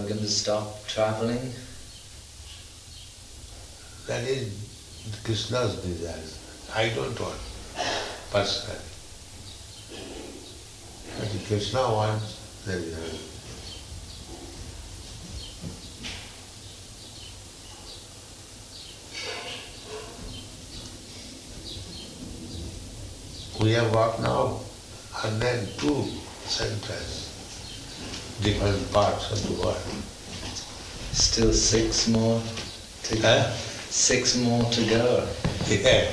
going to stop traveling? That is Krishna's desire. I don't want, personally. But if Krishna wants, then he will. We have got now 102 centers, different parts of the world. Still 6 more to go. 6 more to go. Yeah.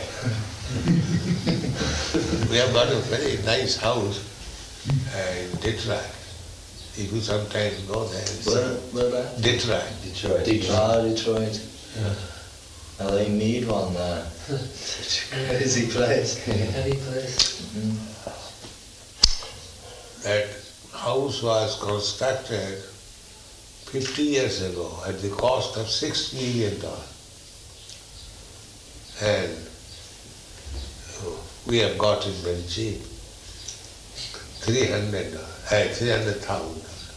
We have got a very nice house in Detroit. If you sometimes go there. Where that? Detroit. Detroit. Yeah. Oh, they need one there. Busy place. Heavy place. That house was constructed 50 years ago at the cost of $6 million. And we have got it very cheap. $300,000.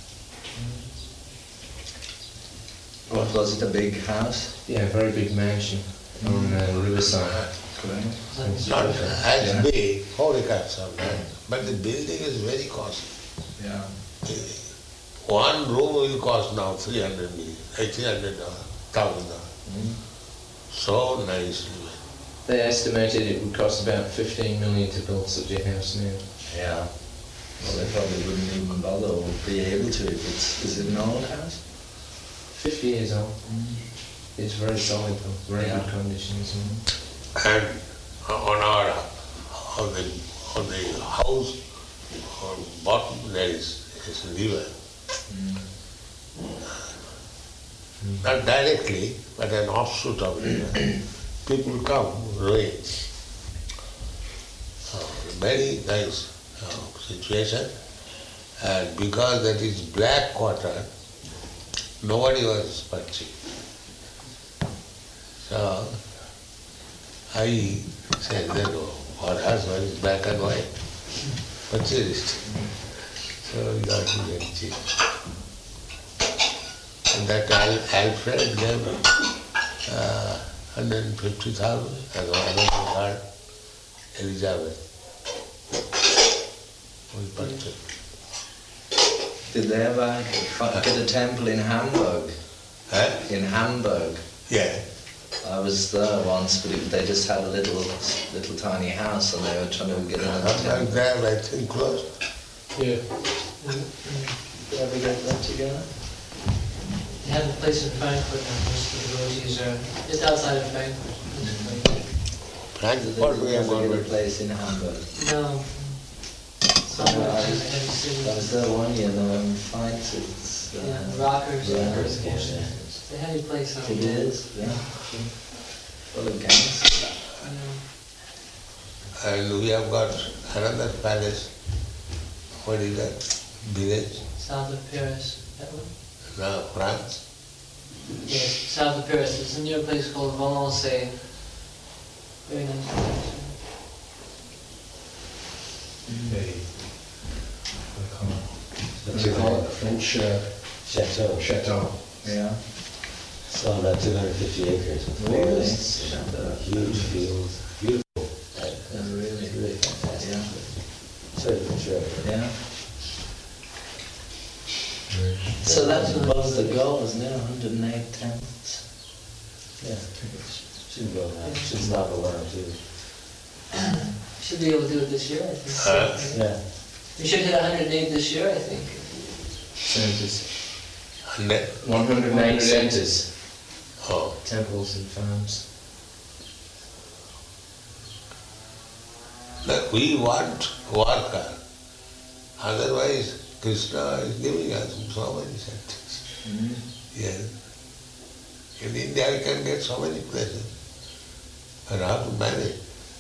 What was it, a big house? Yeah, a very big mansion on Riverside. Not as big, 40 acres of land, but the building is very costly. Yeah. One room will cost now $300,000. So nicely. They estimated it would cost about 15 million to build such a house now. Yeah. Well, they probably wouldn't even bother or be able to if it's... Is it an old house? 50 years old. It's very solid though, very good condition. And on the house, on bottom there is a river. Not directly, but an offshoot of river. People come, rowing. Very nice situation. And because that is black water, nobody was punching. So I said that our husband is black and white. Purchased. So we got it very cheap. And that Alfred gave 150,000 and another card, Elizabeth. We purchased. Did they ever get a temple in Hamburg? In Hamburg? Yeah. I was there once, but they just had a little tiny house and they were trying to get another temple. There, I think, close. Yeah. Did ever get that together? They have a place in Frankfurt now, most of the devotees are just outside of Frankfurt. Frankfurt, we have got a it. place in Hamburg. No. Somewhere in a heavy city. I was there one year, they were having fights. It's, rockers. Rockers, Yeah. yeah. It's a heavy place. It is, yeah. Full of gangs. And we have got another palace. What is that? Village? South of Paris. That one? No, France. Yes, south of Paris. It's a near place called Valençay. Very nice place. What do you call it? A French chateau. Chateau. Yeah. It's on about 250 acres. Really? Huge fields. Beautiful. Really? It's really fantastic. Yeah. Sorry for sure. Yeah. So that was the goal, isn't it? 108 temples. Yeah. Should go now. Should stop around too. Should be able to do it this year, I think. Yeah. We should hit 108 this year, I think. Centres. 100. 108 centres. Oh. Temples and farms. But we want worker. Otherwise, Krishna is giving us so many centers. Yes. In India, you can get so many places. But how to manage?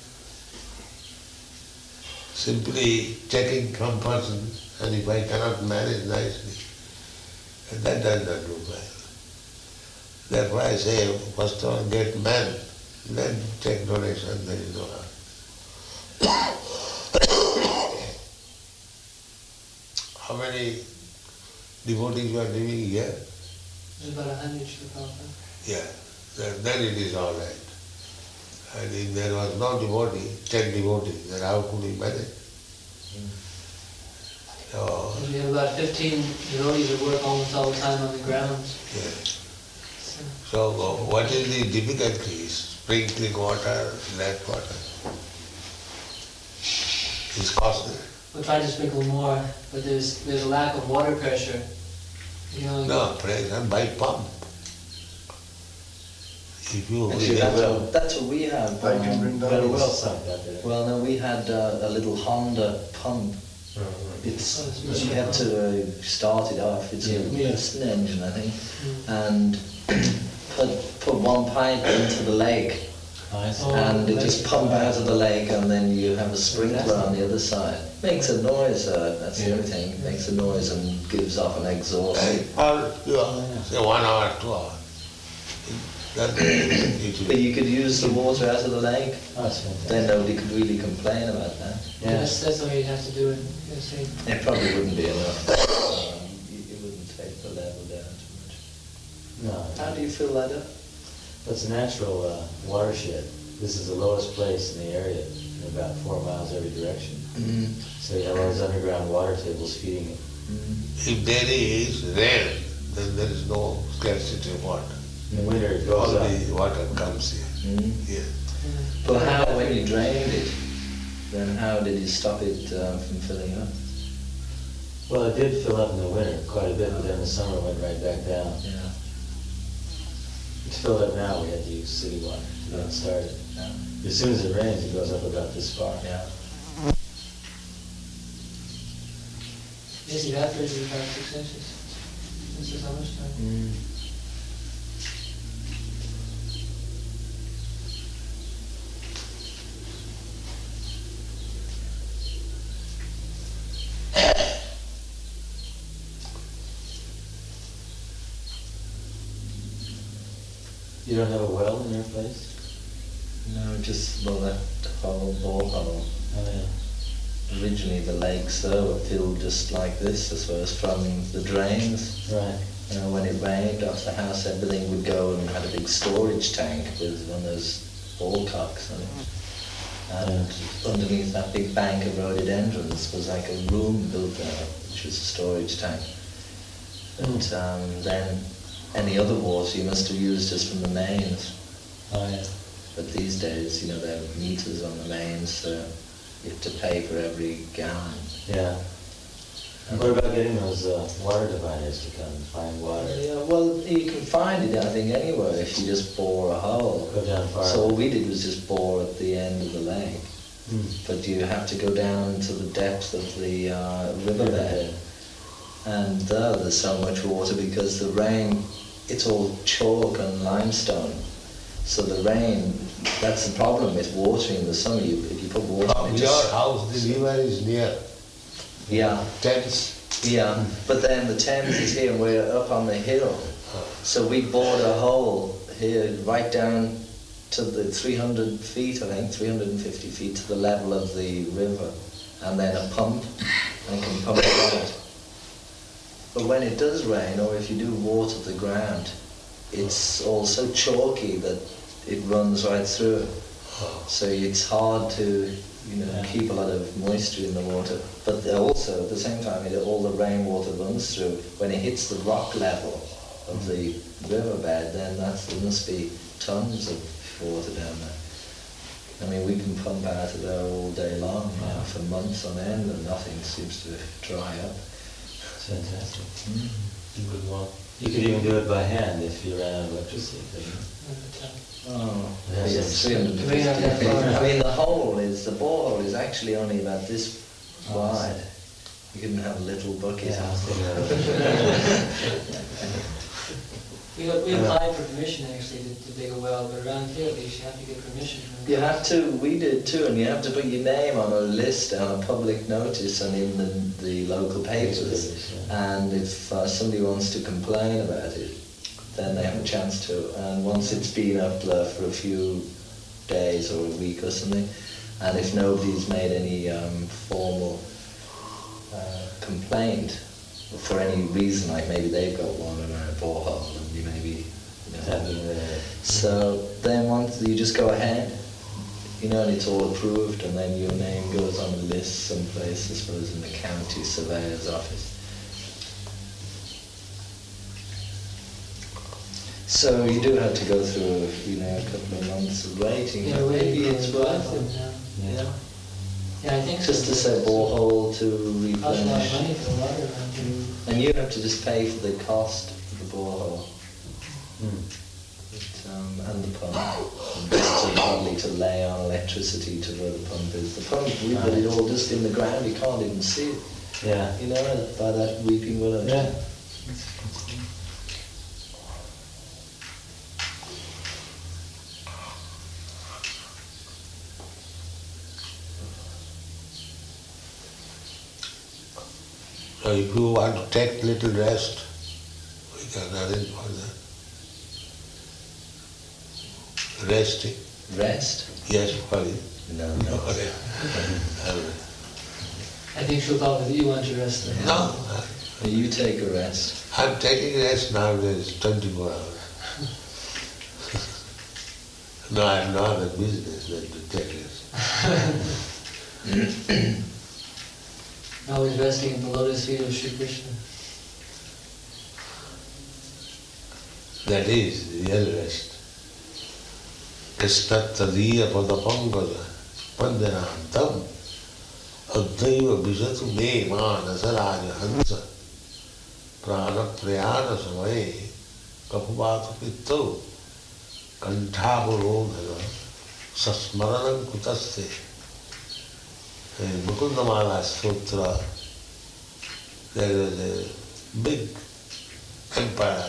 Simply checking from person, and if I cannot manage nicely, that does not do well. Therefore I say, first of all, get man, then take donation, there is no harm. How many devotees you are living here? There's about 100 Shilpa. Yeah, then it is all right. And if there was no devotee, 10 devotees, then how could he manage? So, We have about 15 devotees that work almost all the time on the grounds. yeah. So what is the difficulty? Sprinkling water, that water. It's costly. We'll try to sprinkle more, but there's a lack of water pressure. You know, No, pressure by pump. If you Actually, that's what we have. I can bring down a well, well site out there. well, no, we had a little Honda pump. It's you have to start it off. It's a piston engine, I think, and put one pipe into the lake, and it just pump out of the lake, and then you have a sprinkler on the other side. Makes a noise. That's the only thing. Makes a noise and gives off an exhaust. or say 1 hour, 2 hours. That's But you could use the water out of the lake. That's fantastic. Then nobody could really complain about that. Yeah. that's the way you'd have to do it. You see. It probably wouldn't be enough. You wouldn't take the level down too much. No, How do you fill that up? it's a natural watershed. This is the lowest place in the area, about 4 miles every direction. So you have all these underground water tables feeding it. If there is rain, then there is no scarcity of water. In the winter it All goes up. the water comes here. Yeah. But how, when you drained it, then how did you stop it from filling up? Well, it did fill up in the winter quite a bit, but then in the summer it went right back down. Yeah. It's filled up now, we had to use city water to get it started. Yeah. As soon as it rains, it goes up about this far. Yeah. Yes, evaporated about 6 inches. This is how much time? You don't have a well in your place? No, just, well, that whole borehole. Oh, yeah. Originally the lakes though were filled just like this, I suppose, from the drains. Right. You know, when it rained off the house, everything would go and had a big storage tank with one of those ball cocks on it. And underneath that big bank of rhododendrons was like a room built there, which was a storage tank. And then any other water you must have used just from the mains. Oh, yeah. But these days, you know, there are meters on the mains, so you have to pay for every gallon. Yeah. And what about getting those water dividers to come and find water? Yeah, well, you can find it, I think, anywhere if you just bore a hole. Go down far. So all we did was just bore at the end of the lake. But you have to go down to the depth of the riverbed. And there's so much water because the rain, it's all chalk and limestone. So the rain, that's the problem with watering in the summer. If you put water in it, Your house, the river is near. yeah, Thames. yeah. But then the Thames is here, and we're up on the hill. So we bored a hole here right down to the 300 feet, I think, 350 feet to the level of the river, and then a pump, and can pump it out. But when it does rain, or if you do water the ground, it's all so chalky that it runs right through it. So it's hard to, you know, keep a lot of moisture in the water. But also, at the same time, all the rainwater runs through. When it hits the rock level of the riverbed, then there must be tons of water down there. I mean, we can pump out of there all day long, you know, for months on end, and nothing seems to dry up. It's fantastic. Good one. You could even do it by hand if you ran out of electricity, couldn't you? Oh, Yes, yes, it's- 350 feet. I mean, the borehole is actually only about this wide. You couldn't have a little bucket. We applied for permission actually to dig a well, but around here at least you have to get permission from You have to, we did too, and you have to put your name on a list, on a public notice, and in the local papers. And if somebody wants to complain about it, then they have a chance to. And once it's been up there for a few days or a week or something, and if nobody's made any formal complaint, for any reason, like maybe they've got one in a borehole and you maybe, So then once you just go ahead, and it's all approved, and then your name goes on a list someplace, I suppose in the county surveyor's office. So you do have to go through, a couple of months of waiting. Yeah, Maybe it's worth it. Yeah. Yeah, I think so. Just to say borehole to Costs a lot of replenish. money for the water. And you have to just pay for the cost of the borehole. And the pump. And just probably to lay on electricity to where the pump is. The pump, we put it all just in the ground, you can't even see it. Yeah. By that weeping willow. Yeah. So if you want to take little rest, we can arrange for that. Resting. Rest? Yes, for you. No. I think Shubhava, you want to rest there. No, You take a rest. I'm taking rest nowadays 24 hours. No, I'm not a business than to take rest. Now he's resting in the lotus feet of Sri Krishna. That is real rest. Krishna tadiya padapangaja pandanantam adhaiva vijatu me manasaraja hansa prana prayana samaye kapuvata pitto kanthapurodhana sasmaranam kutaste. In Mukundamala Sutra, there is a big emperor,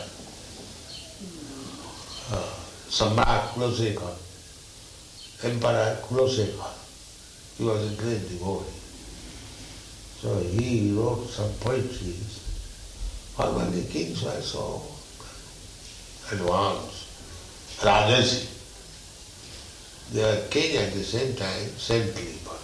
Samrat Kulaseka, Emperor Kulaseka. He was a great devotee. So he wrote some poetries. All the kings were so advanced. Rajasi. They were king at the same time, saintly person.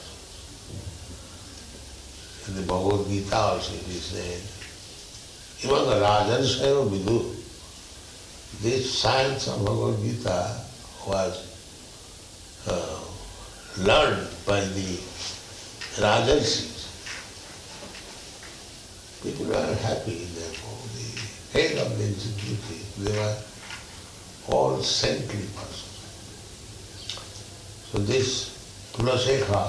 In the Bhagavad Gita also it is said, even the Rajansaya Vidu, this science of Bhagavad Gita was learned by the Rajarsis. People were happy, therefore. The head of the executive, they were all saintly persons. So this Kulasekha,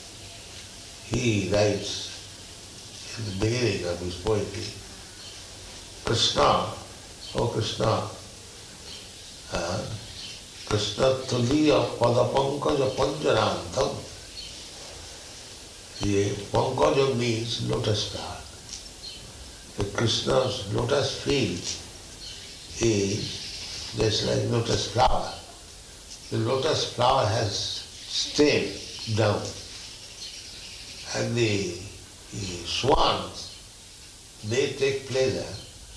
he writes in the beginning of his poetry, Krishna, oh Krishna, Krishna tuliya padapankaja panjanantam. The pankaja means lotus flower. The Krishna's lotus feet is just like lotus flower. The lotus flower has stem down, and the swans, they take pleasure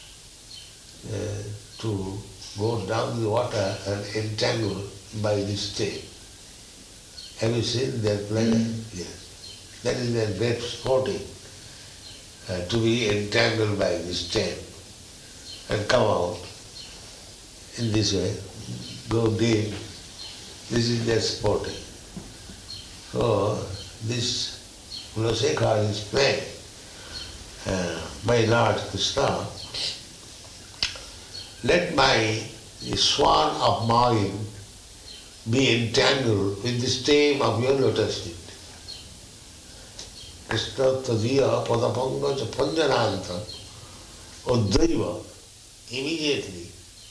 to go down the water and entangle by the stem. Have you seen their pleasure? Yes. That is their great sporting, to be entangled by the stem and come out in this way, go deep. This is their sporting. So this Kulasekha is playing, my Lord Krishna, let my swan of mine be entangled with the stem of your lotus feet. Krishna tadiya padapangaja panjananta uddhaiva, immediately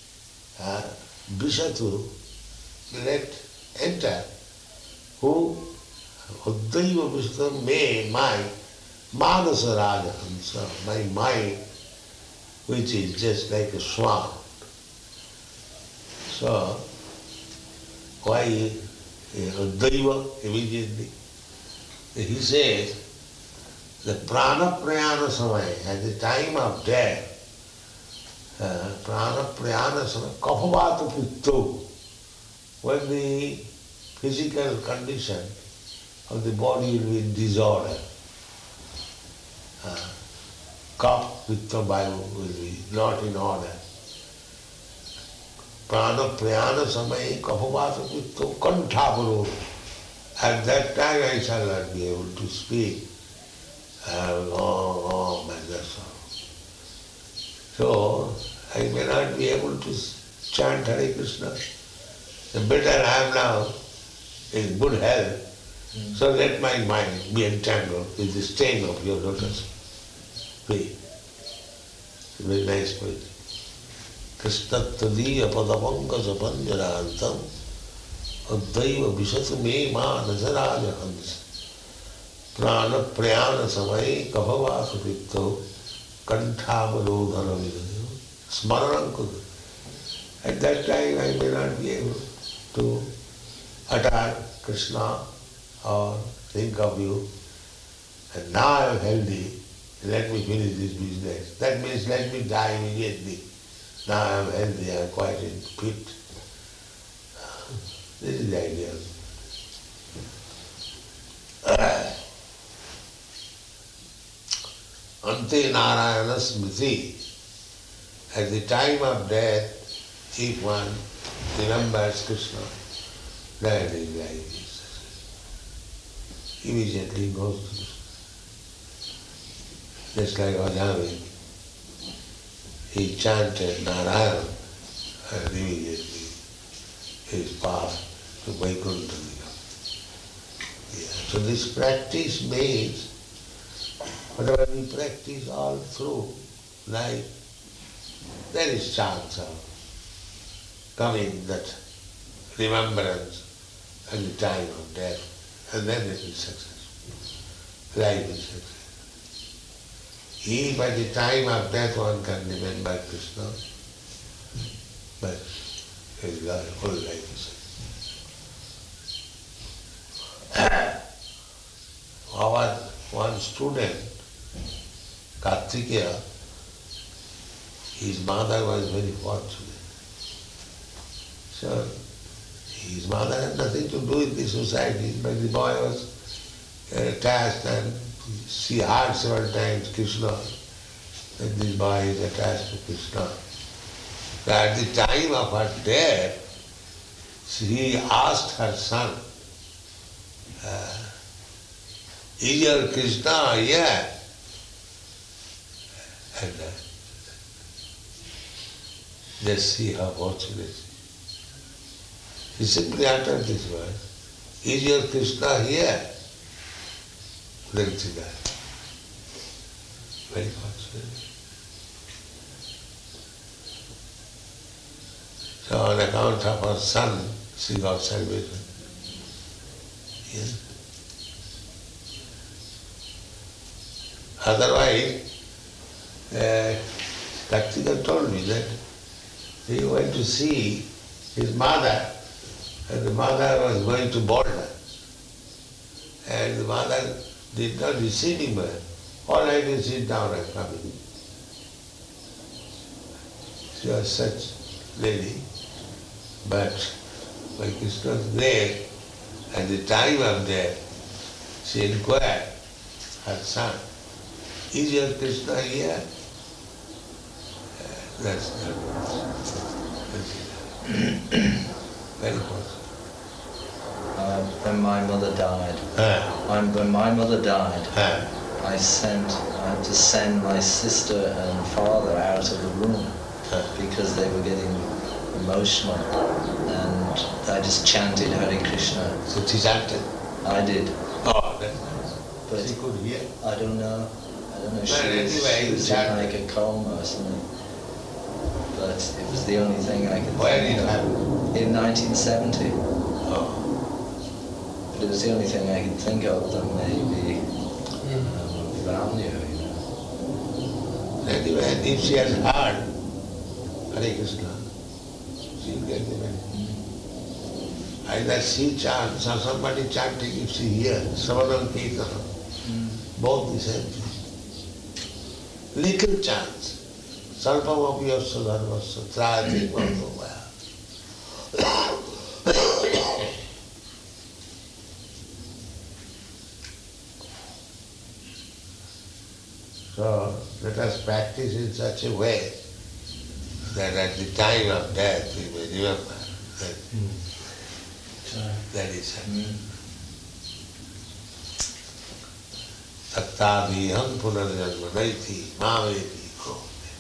Vishatu, let enter, who uddhaiva Vishnu may my manasa raja, my mind, which is just like a swan. So, why uddhaiva immediately? He says, the prana prayana samaya, at the time of death, prana prayana samaya, kaphavata pitto, when the physical condition of the body will be in disorder, Kapha, Pitta, Vayu will be not in order. Prana Prayana Samaye Kapha Pitta Kantha. At that time I shall not be able to speak. And that's all. So I may not be able to chant Hare Krishna. The better I am now, in good health, so let my mind be entangled with the stain of your lotus feet. It's a very nice poetry. Krishna tadiya padapankaja panjarantam addaiva vishatu me ma nazaraja hans prana prayana samaye kaphavasa pitto kanthavalodhana vidayo smaranam kudu. At that time I may not be able to utter Krishna or think of you. And now I am healthy, let me finish this business. That means let me die immediately. Now I am healthy, I am quite fit. This is the idea. Ante Narayana Smriti. At the time of death, if one remembers Krishna, that is life. Immediately goes to Krishna. Just like Ajami, he chanted Narayana and immediately he is passed to Vaikuntha. Yeah. So this practice means whatever we practice all through life, there is chance of coming that remembrance at the time of death, and then it is successful. Life is successful. If at the time of death one can remember Krishna, but his whole life is successful. Our one student, Kartikeya, his mother was very fortunate. So his mother had nothing to do with the society, but the boy was attached, and she heard several times Krishna, that this boy is attached to Krishna. So at the time of her death, she asked her son, is your Krishna here? And just see how fortunate. He simply uttered this word, is your Krishna here? Then she died. Very fortunate. So on account of her son, she got salvation. Yes. Otherwise, Kartika told me that he went to see his mother, and the mother was going to Boulder. And the mother did not receive him well. All right, you sit down, I'm coming. She was such lady, but when Krishna was there, at the time of death, she inquired her son, is your Krishna here? That's not very important. When my mother died, when my mother died, I had to send my sister and father out of the room because they were getting emotional, and I just chanted Hare Krishna. So she chanted? I did. Oh, that's nice. But she could hear? I don't know. She anyway, was in like a coma or something. But it was the only thing I could Where think did it of. happen? In 1970. Oh. But it was the only thing I could think of that maybe value, Anyway, if she has heard Hare Krishna, she will get the benefit. Either she chants or somebody chanting, if she hears, Savanam Kirtanam, both the same thing. Little chants. Salpam apiyasya dharmasya trayate bhavamaya. So So let us practice in such a way that at the time of death we may remember that, that is happening. Sattaviham punarjanma naiti maveti ko.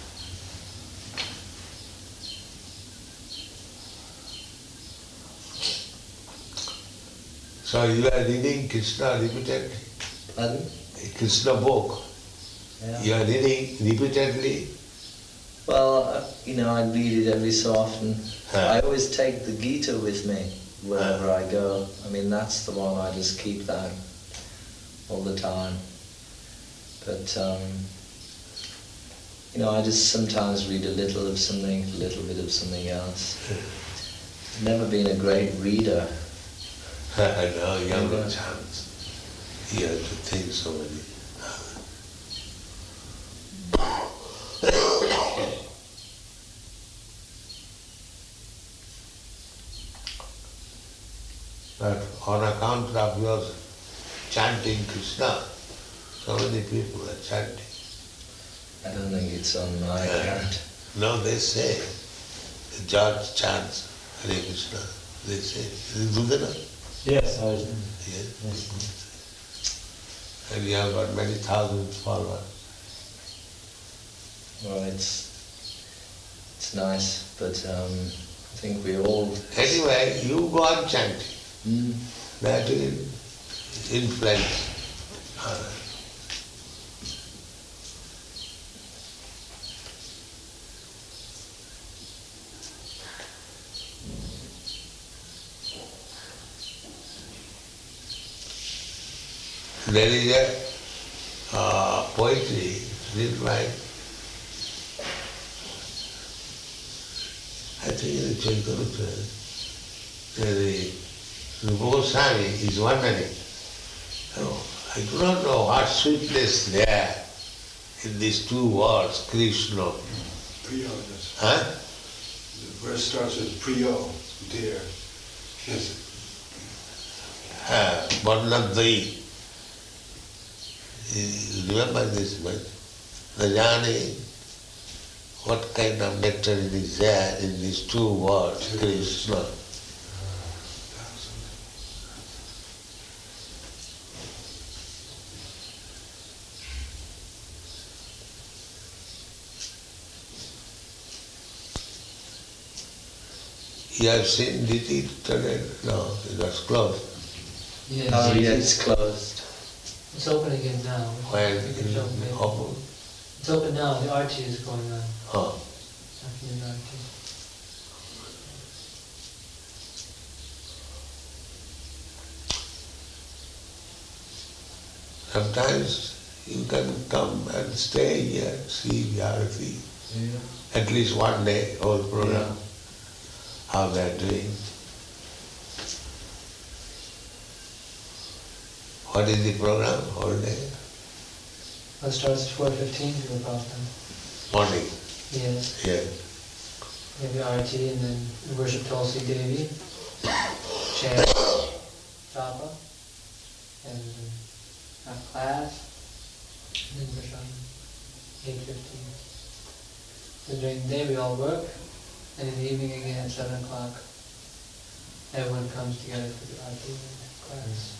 So you are reading Krishna repeatedly? Pardon? Krishna book. Yeah. You are reading repeatedly? Well, I read it every so often. Huh. I always take the Gita with me wherever I go. I mean, that's the one, I just keep that all the time. But, I just sometimes read a little of something, a little bit of something else. I've never been a great reader. I know, you have no chance. You have to think so many. But on account of your chanting Krishna, so many people are chanting. I don't think it's on my account. No, they say, the George chants Hare Krishna. They say, do they not? Yes, I was. Yes. Yes. And you have got many thousands followers. Well, it's nice, but I think we all... Anyway, you go on chanting. That will influence others. There is a poetry written by, I think in the Chaitanya, the Goswami is wondering, I do not know what sweetness there in these two words, Krishna. Priyo, yes. Huh? The verse starts with Priyo, dear. Yes. Varnadai. Remember this much? Rajani, what kind of nectar is there in these two words, Krishna? You have seen Diti today? No, it was closed. Yes. Oh, yeah, it's closed. It's open again now. When You can show me. open? It's open now, the RT is going on. Oh. Afternoon RT. Sometimes you can come and stay here, see Bharati. Yeah. At least one day, whole program, how they are doing. What is the program, whole day? It starts at 4:15 to the problem. Morning, Yes. yeah. Maybe RT and then we worship Tulsi Devi, chant, japa, and have class, and then prashadam, 8:15. So during the day we all work, and in the evening again at 7 o'clock, everyone comes together for the RT and class.